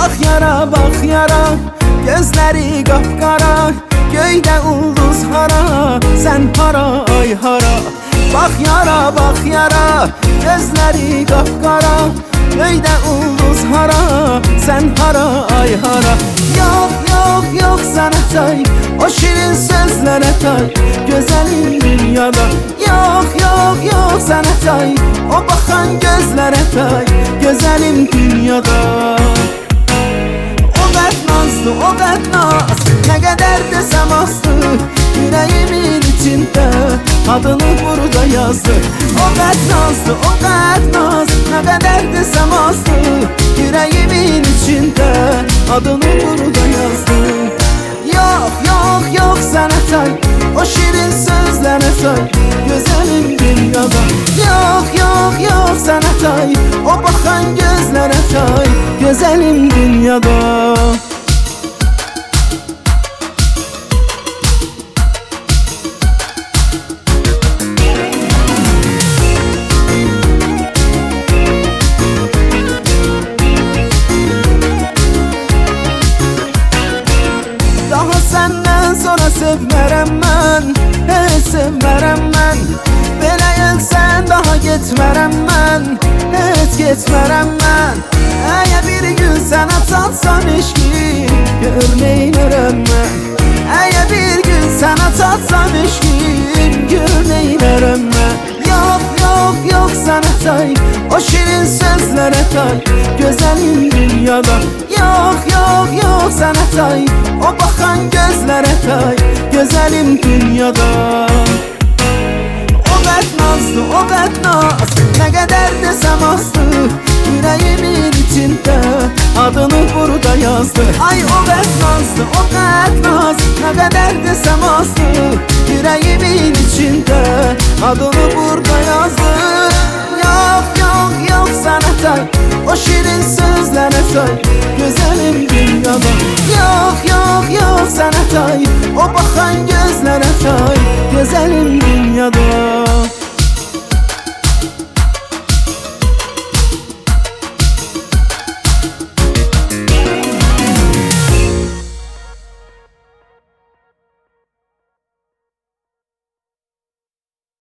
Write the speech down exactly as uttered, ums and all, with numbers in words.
Bak yara bak yara, gözleri kapkara, göyde ulduz hara, sen hara ay hara. Bak yara bak yara, gözleri kapkara, göyde ulduz hara, sen hara ay hara. Yok yok yok sana tay, o şirin sözlere tay, güzelim dünyada. Yok yok yok sana tay, o bakan gözlere tay, güzelim dünyada. O qət nazlı, o qət naz, nə qədər desəm azdı, yüreğimin içində adını burada yazdı. O qət nazlı, o qət naz, nə qədər desəm azdı, yüreğimin içində adını burada yazdı. Yok yok yok sana tay, o şirin sözlere tay, güzelim dünyada. Yok yok yok sana tay, o bakan gözlere tay, güzelim dünyada. Daha senden sonra sevmərəm mən, heç sevmərəm mən. Belə gəlsən daha getmərəm mən, heç getmərəm mən. Əgər bir gün sənə çatsam eşki, gör neynərəm mən. Əgər bir gün sənə çatsam eşki, gör neynərəm mən. Yok yok yok sana tay, o şirin sözlere tay, güzelim dünyada. Yok yok yok sana tay, o bakan gözlere tay, güzelim dünyada. O qət nazlı, o qət naz, nə qədər desəm azdı, yüreğimin içində adını burada yazdı. Ay o qət nazlı, o qət naz, nə qədər desəm azdı, yüreğimin içində adını burada yazdı. Yok yok yok sana tay, o şirin sözlere tay,